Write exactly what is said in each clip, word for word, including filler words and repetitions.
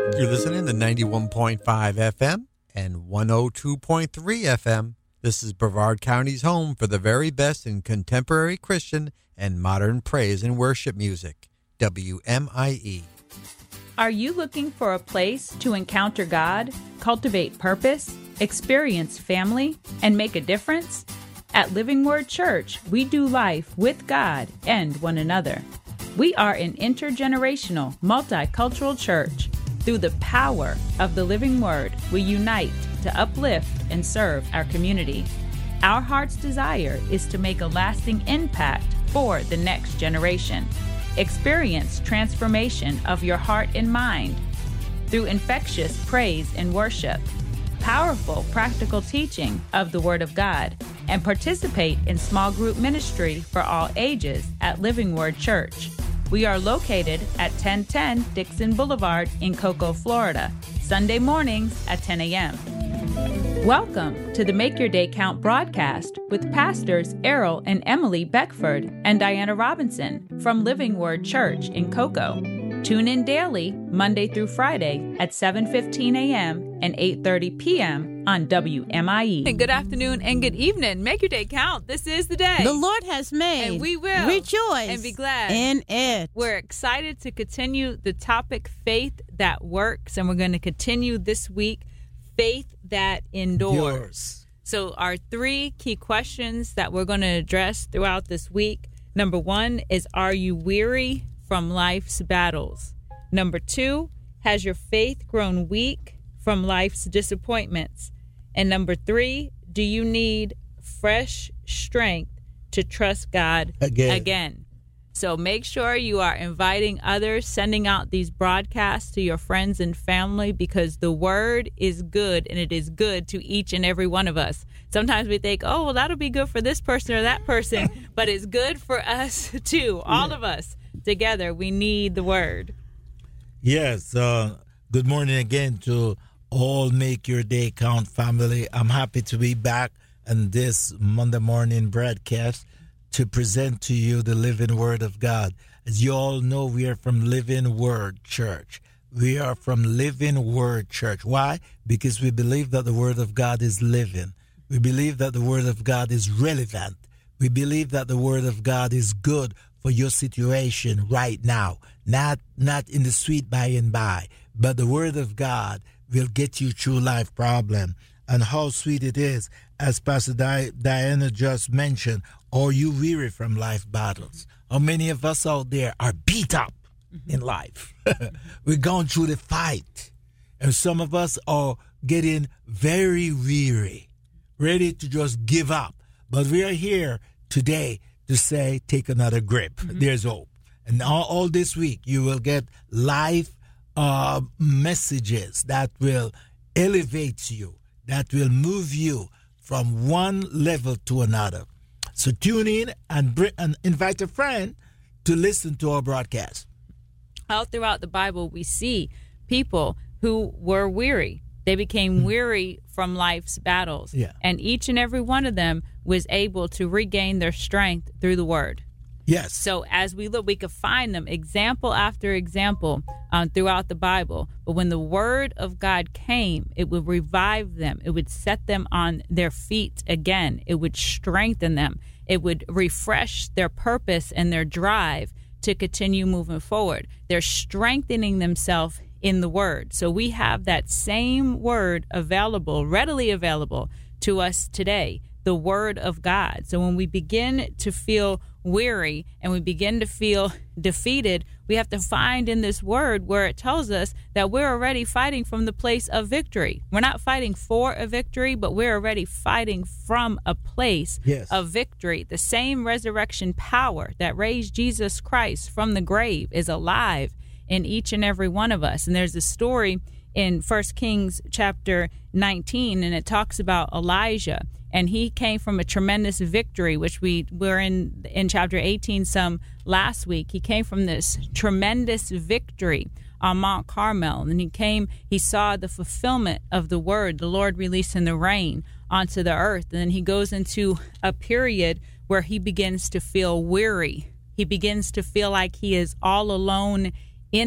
You're listening to ninety-one point five F M and one oh two point three F M. This is Brevard County's home for the very best in contemporary Christian and modern praise and worship music. W M I E. Are you looking for a place to encounter God, cultivate purpose, experience family, and make a difference? At Living Word Church, we do life with God and one another. We are an intergenerational, multicultural church. Through the power of the living word, we unite to uplift and serve our community. Our heart's desire is to make a lasting impact for the next generation. Experience transformation of your heart and mind through infectious praise and worship, powerful practical teaching of the Word of God, and participate in small group ministry for all ages at Living Word Church. We are located at ten ten Dixon Boulevard in Cocoa, Florida, Sunday mornings at ten a.m. Welcome to the Make Your Day Count broadcast with Pastors Errol and Emily Beckford and Diana Robinson from Living Word Church in Cocoa. Tune in daily, Monday through Friday at seven fifteen a.m. and eight thirty p.m. on W M I E. And good afternoon and good evening. Make your day count. This is the day the Lord has made. And we will rejoice and be glad in it. We're excited to continue the topic, Faith That Works. And we're going to continue this week, Faith That Endures. Yours. So our three key questions that we're going to address throughout this week. Number one is, are you weary from life's battles? Number two, has your faith grown weak from life's disappointments? And number three, do you need fresh strength to trust God again? again? So make sure you are inviting others, sending out these broadcasts to your friends and family, because the word is good and it is good to each and every one of us. Sometimes we think, oh, well, that'll be good for this person or that person, but it's good for us too, all yeah. of us. Together, we need the word. Yes. Uh, good morning again to all Make Your Day Count family. I'm happy to be back on this Monday morning broadcast to present to you the living word of God. As you all know, we are from Living Word Church. We are from Living Word Church. Why? Because we believe that the word of God is living. We believe that the word of God is relevant. We believe that the word of God is good for your situation right now, not not in the sweet by and by, but the word of God will get you through life problem. And how sweet it is, as Pastor Di- Diana just mentioned, are you weary from life battles? How many of us out there are beat up mm-hmm. in life? We're going through the fight, and some of us are getting very weary, ready to just give up. But we are here today to say, take another grip. Mm-hmm. There's hope. And all, all this week, you will get life uh, messages that will elevate you, that will move you from one level to another. So tune in and, bring, and invite a friend to listen to our broadcast. All throughout the Bible, we see people who were weary. They became weary from life's battles. Yeah. And each and every one of them was able to regain their strength through the word. Yes. So as we look, we could find them example after example um, throughout the Bible. But when the word of God came, it would revive them. It would set them on their feet again. It would strengthen them. It would refresh their purpose and their drive to continue moving forward. They're strengthening themselves in the word. So we have that same word available, readily available to us today, the word of God. So when we begin to feel weary and we begin to feel defeated, we have to find in this word where it tells us that we're already fighting from the place of victory. We're not fighting for a victory, but we're already fighting from a place yes. of victory. The same resurrection power that raised Jesus Christ from the grave is alive in each and every one of us. And there's a story in First Kings chapter nineteen, and it talks about Elijah. And he came from a tremendous victory, which we were in in chapter eighteen some last week. He came from this tremendous victory on Mount Carmel. And he came, he saw the fulfillment of the word, the Lord releasing the rain onto the earth. And then he goes into a period where he begins to feel weary. He begins to feel like he is all alone in it.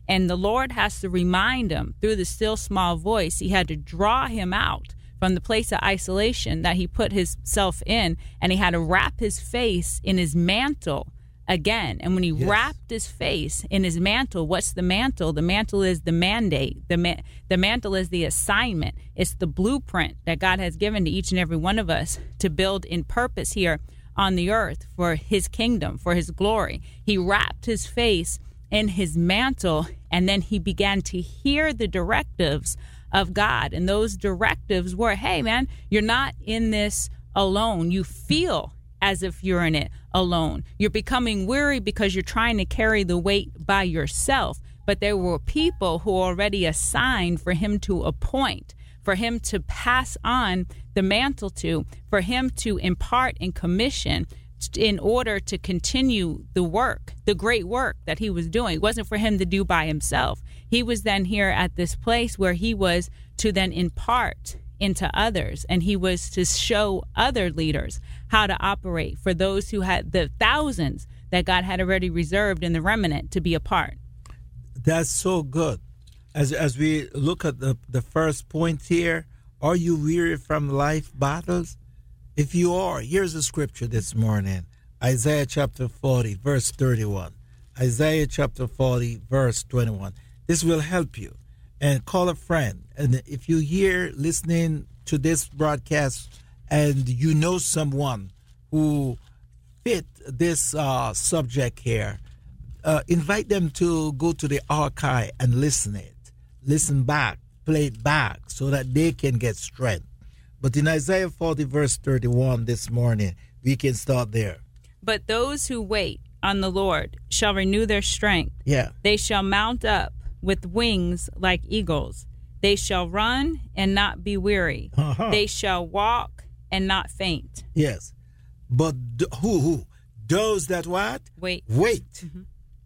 And the Lord has to remind him through the still small voice. He had to draw him out from the place of isolation that he put himself in, and he had to wrap his face in his mantle again. And when he yes. wrapped his face in his mantle, what's the mantle? The mantle is the mandate. The ma- the mantle is the assignment. It's the blueprint that God has given to each and every one of us to build in purpose here on the earth for his kingdom, for his glory. He wrapped his face in his mantle, and then he began to hear the directives of God. And those directives were, hey, man, you're not in this alone. You feel as if you're in it alone. You're becoming weary because you're trying to carry the weight by yourself. But there were people who already assigned for him to appoint, for him to pass on the mantle to, for him to impart and commission in order to continue the work, the great work that he was doing. It wasn't for him to do by himself. He was then here at this place where he was to then impart into others, and he was to show other leaders how to operate for those who had the thousands that God had already reserved in the remnant to be a part. That's so good. As as we look at the, the first point here, are you weary from life battles? If you are, here's a scripture this morning. Isaiah chapter forty, verse thirty-one. Isaiah chapter forty, verse twenty-one. This will help you. And call a friend. And if you hear listening to this broadcast and you know someone who fit this uh, subject here, uh, invite them to go to the archive and listen it. Listen back, play it back so that they can get strength. But in Isaiah forty, verse thirty-one this morning, we can start there. But those who wait on the Lord shall renew their strength. Yeah. They shall mount up with wings like eagles. They shall run and not be weary. Uh-huh. They shall walk and not faint. Yes. But th- who, who? Those that what? Wait. Wait. Mm-hmm.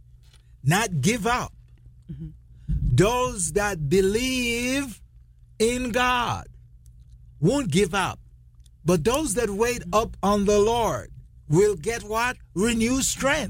Not give up. Mm-hmm. Those that believe in God won't give up. But those that wait up on the Lord will get what? Renewed strength.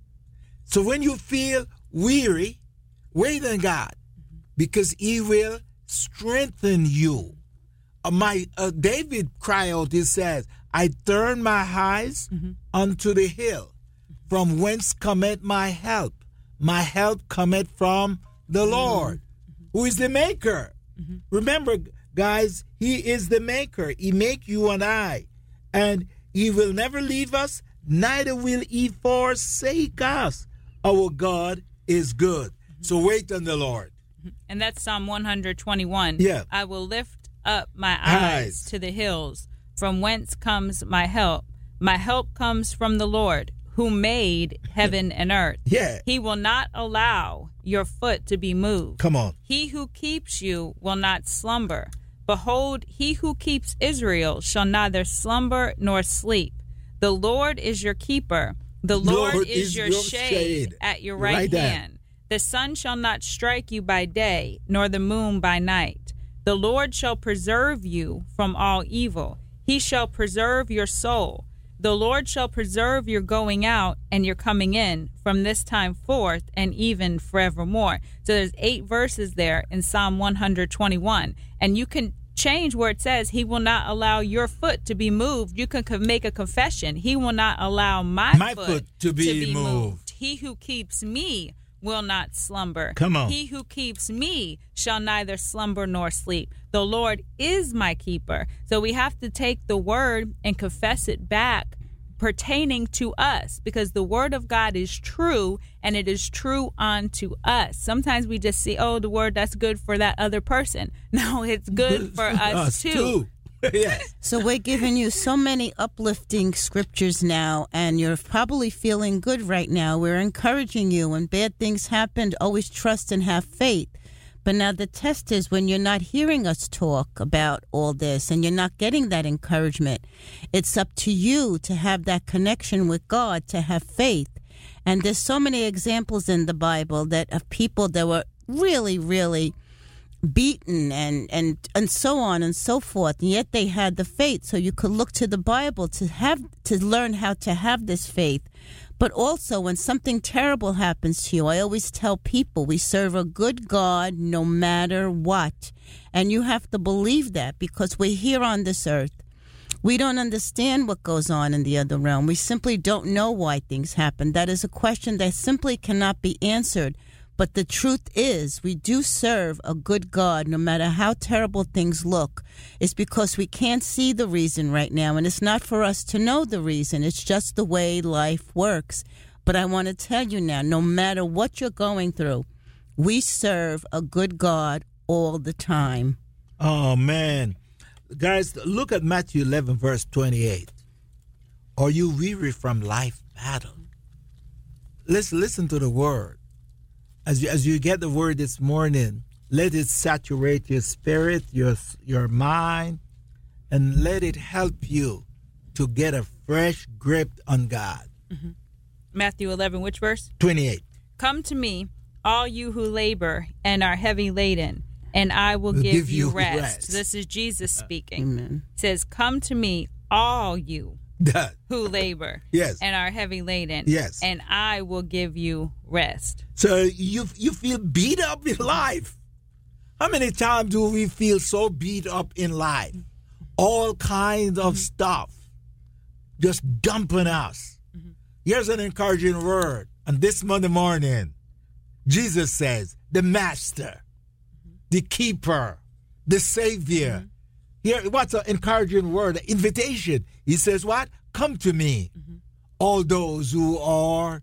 So when you feel weary, wait on God, because he will strengthen you. Uh, my uh, David cried out, he says, I turn my eyes mm-hmm. unto the hill, from whence cometh my help. My help cometh from the Lord, mm-hmm. who is the maker. Mm-hmm. Remember, guys, he is the maker. He make you and I. And he will never leave us, neither will he forsake us. Our God is good. So wait on the Lord. And that's Psalm one twenty-one. Yeah. I will lift up my eyes, eyes to the hills, from whence comes my help. My help comes from the Lord, who made heaven and earth. Yeah. He will not allow your foot to be moved. Come on. He who keeps you will not slumber. Behold, he who keeps Israel shall neither slumber nor sleep. The Lord is your keeper. The Lord, Lord is, is your, your shade, shade at your right, right hand. There. The sun shall not strike you by day, nor the moon by night. The Lord shall preserve you from all evil. He shall preserve your soul. The Lord shall preserve your going out and your coming in from this time forth and even forevermore. So there's eight verses there in Psalm one twenty-one. And you can change where it says he will not allow your foot to be moved. You can make a confession. He will not allow my, my foot, foot to be, to be moved. moved. He who keeps me will not slumber. Come on. He who keeps me shall neither slumber nor sleep. The Lord is my keeper. So we have to take the word and confess it back pertaining to us, because the word of God is true and it is true unto us. Sometimes we just see, oh, the word that's good for that other person. No, it's good for us, us too. too. Yes. So we're giving you so many uplifting scriptures now, and you're probably feeling good right now. We're encouraging you when bad things happen, always trust and have faith. But now the test is when you're not hearing us talk about all this and you're not getting that encouragement. It's up to you to have that connection with God, to have faith. And there's so many examples in the Bible that of people that were really, really beaten and, and and so on and so forth, and yet they had the faith. So you could look to the Bible to have to learn how to have this faith. But also, when something terrible happens to you, I always tell people we serve a good God no matter what. And you have to believe that, because we're here on this earth. We don't understand what goes on in the other realm. We simply don't know why things happen. That is a question that simply cannot be answered. But the truth is, we do serve a good God no matter how terrible things look. It's because we can't see the reason right now, and it's not for us to know the reason. It's just the way life works. But I want to tell you now, no matter what you're going through, we serve a good God all the time. Oh, man. Guys, look at Matthew eleven, verse twenty-eight. Are you weary from life battle? Listen, listen to the word. As you, as you get the word this morning, let it saturate your spirit, your, your mind, and let it help you to get a fresh grip on God. Mm-hmm. Matthew eleven, which verse? twenty-eight. Come to me, all you who labor and are heavy laden, and I will give, give you, you rest. rest. This is Jesus speaking. Amen. It says, come to me, all you that. who labor yes. and are heavy laden, yes. and I will give you rest. So you you feel beat up in life. How many times do we feel so beat up in life? All kinds of mm-hmm. stuff just dumping us. Mm-hmm. Here's an encouraging word. And this Monday morning, Jesus says, the master, mm-hmm. the keeper, the savior. Mm-hmm. Here, what's an encouraging word? An invitation. He says what? Come to me, mm-hmm. all those who are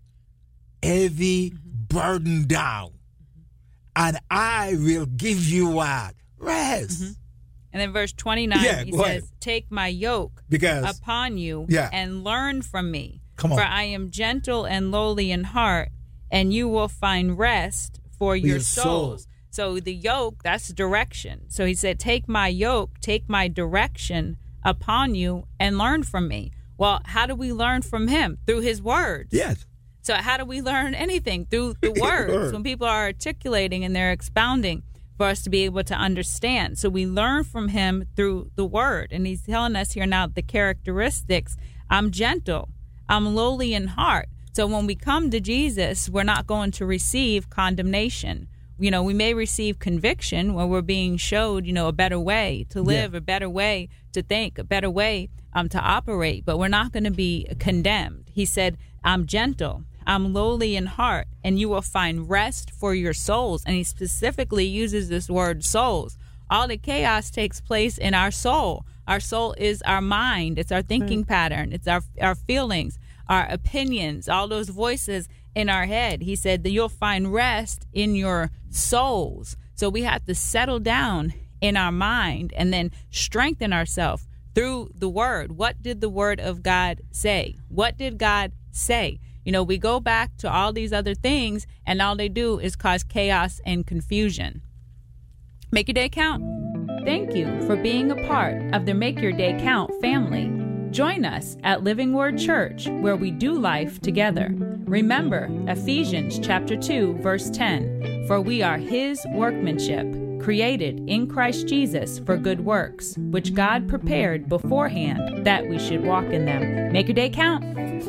heavy, mm-hmm. burdened down, mm-hmm. and I will give you what? Rest. Mm-hmm. And then verse twenty-nine, yeah, he says, ahead. Take my yoke because, upon you yeah. and learn from me. Come on. For I am gentle and lowly in heart, and you will find rest for, for your, your souls. Soul. So the yoke, that's direction. So he said, take my yoke, take my direction upon you and learn from me. Well, how do we learn from him? Through his words. Yes. So how do we learn anything? Through the words. When people are articulating and they're expounding for us to be able to understand. So we learn from him through the word. And he's telling us here now the characteristics. I'm gentle. I'm lowly in heart. So when we come to Jesus, we're not going to receive condemnation. You know, we may receive conviction when we're being showed, you know, a better way to live, yeah. a better way to think, a better way um, to operate, but we're not going to be condemned. He said, I'm gentle, I'm lowly in heart, and you will find rest for your souls. And he specifically uses this word souls. All the chaos takes place in our soul. Our soul is our mind. It's our thinking mm. pattern. It's our our feelings, our opinions, all those voices in our head. He said that you'll find rest in your souls. So we have to settle down in our mind and then strengthen ourselves through the word. What did the word of God say? What did God say? You know, we go back to all these other things, and all they do is cause chaos and confusion. Make your day count. Thank you for being a part of the Make Your Day Count family. Join us at Living Word Church, where we do life together. Remember Ephesians chapter two, verse ten, for we are his workmanship, created in Christ Jesus for good works, which God prepared beforehand that we should walk in them. Make your day count.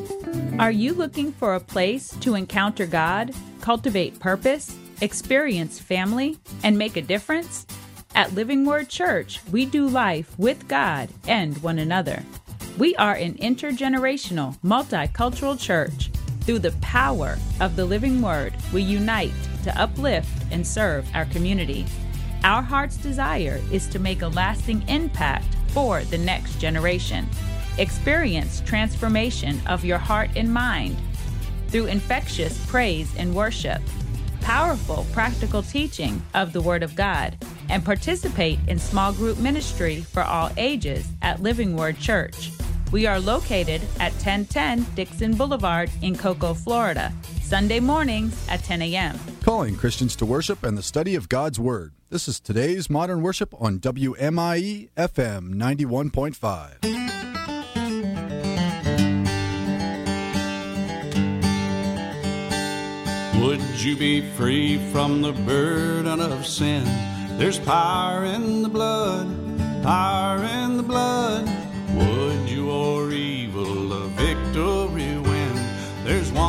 Are you looking for a place to encounter God, cultivate purpose, experience family, and make a difference? At Living Word Church, we do life with God and one another. We are an intergenerational, multicultural church. Through the power of the living word, we unite to uplift and serve our community. Our heart's desire is to make a lasting impact for the next generation. Experience transformation of your heart and mind through infectious praise and worship, powerful practical teaching of the Word of God, and participate in small group ministry for all ages at Living Word Church. We are located at ten ten Dixon Boulevard in Cocoa, Florida, Sunday mornings at ten a.m. Calling Christians to worship and the study of God's Word. This is today's Modern Worship on W M I E F M ninety-one point five. Would you be free from the burden of sin? There's power in the blood, power in the blood. Would you or evil a victory win? There's one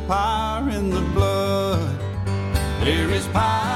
power in the blood. There is power